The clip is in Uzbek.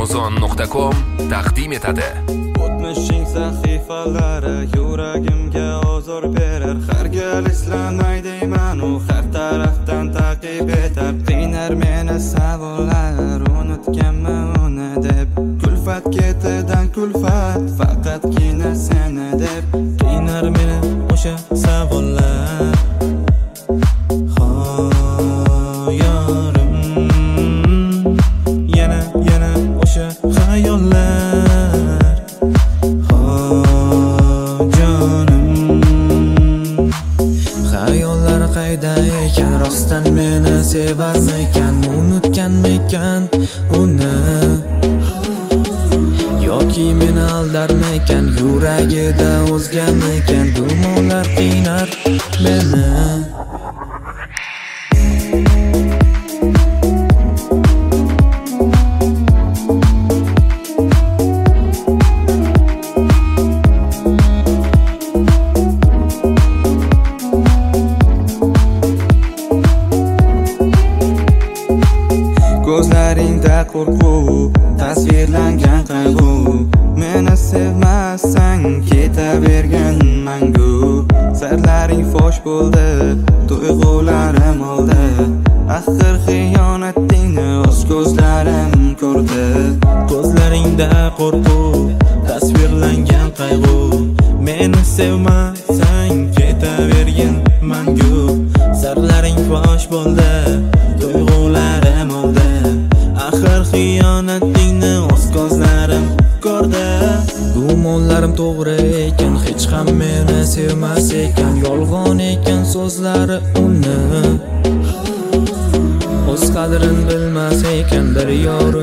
Amazon.com taqdim etadi. O'tmishing sahifalari yuragimga ozor berar. Har gal eslamay deyman, u har tarafdan ta'qib etar. Qiynar meni savollar, unutganman uni deb. Kulfat ketidan kulfat, faqatgina seni deb. Qiynar meni o'sha savollar. Yana o'sha xayollar. Xayollar qayda ekan, rostdan meni sevarmikan, unutganmikan uni, yoki meni aldarmikan, yuragida o'zgamikan, gumonlar qiynar meni. Ko'zlaringda qo'rquv, tasvirlangan qayg'u. Meni sevmasang ketavergan mangu. Sirlaring fosh bo'ldi, tuyg'ularim oldi. Axir xiyonatingni o'z ko'zlarim ko'rdi. Ko'zlaringda qo'rquv, tasvirlangan qayg'u. Meni sevmasang ketavergan mangu. Sirlaring fosh bo'ldi, tuyg'ularim oldi. Axir xiyonatingni o'z ko'zlarim ko'rdi. Gumonlarim to'g'ri ekan, hech ham meni sevmas ekan, yolg'on ekan so'zlari uni. O'z qadrin bilmas ekan, bir yor